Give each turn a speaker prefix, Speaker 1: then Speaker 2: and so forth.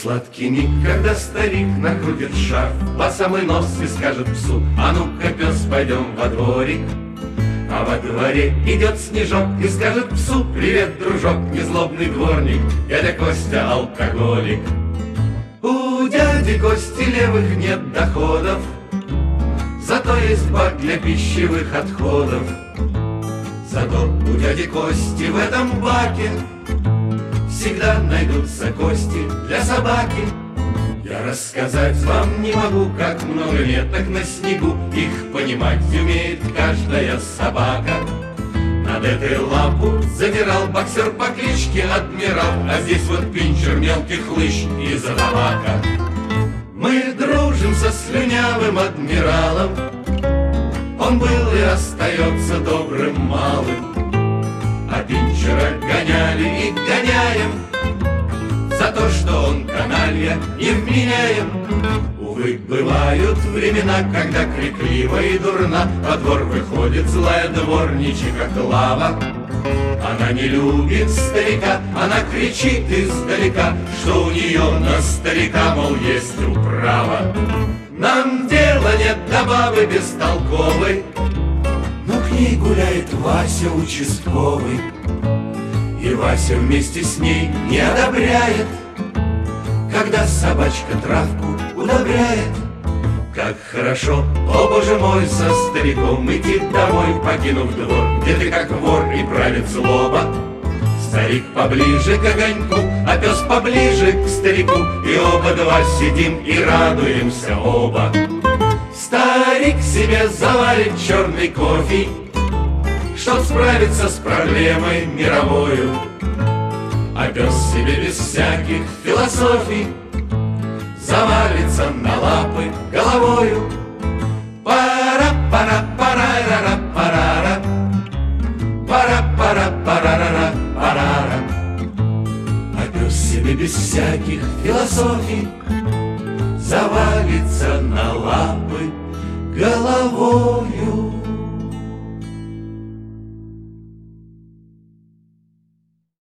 Speaker 1: сладкий миг, когда старик накрутит шарф по самый нос и скажет псу: а ну-ка, пес, пойдем во дворик. А во дворе идет Снежок и скажет псу: привет, дружок, незлобный дворник, дядя Костя алкоголик. У дяди Кости левых нет доходов, зато есть бак для пищевых отходов. Зато у дяди Кости в этом баке всегда найдутся кости для собаки. Я рассказать вам не могу, как много веток на снегу, их понимать умеет каждая собака. Над этой лапу задирал боксер по кличке Адмирал, а здесь вот пинчер мелких лыж из-за табака. Мы дружим со слюнявым адмиралом, он был и остается добрым малым. А пинчера гоняли и гоняем за то, что он каналья невменяем. Увы, бывают времена, когда крикливо и дурна во двор выходит злая дворничиха Клава. Она не любит старика, она кричит издалека, что у нее на старика, мол, есть управа. Нам дела нет до бабы бестолковой, но к ней гуляет Вася участковый. И Вася вместе с ней не одобряет, когда собачка травку удобряет. Как хорошо, о боже мой, со стариком идти домой, покинув двор, где ты как вор и правит злоба. Старик поближе к огоньку, а пес поближе к старику, и оба два сидим и радуемся оба. Старик себе заварит черный кофе, чтоб справиться с проблемой мировою, а пес себе без всяких философий завалится на лапы головою. Пара-пара-пара-ра-ра-парара, пара-пара-пара-ра-парара. А пес себе без всяких философий завалится на лапы головою.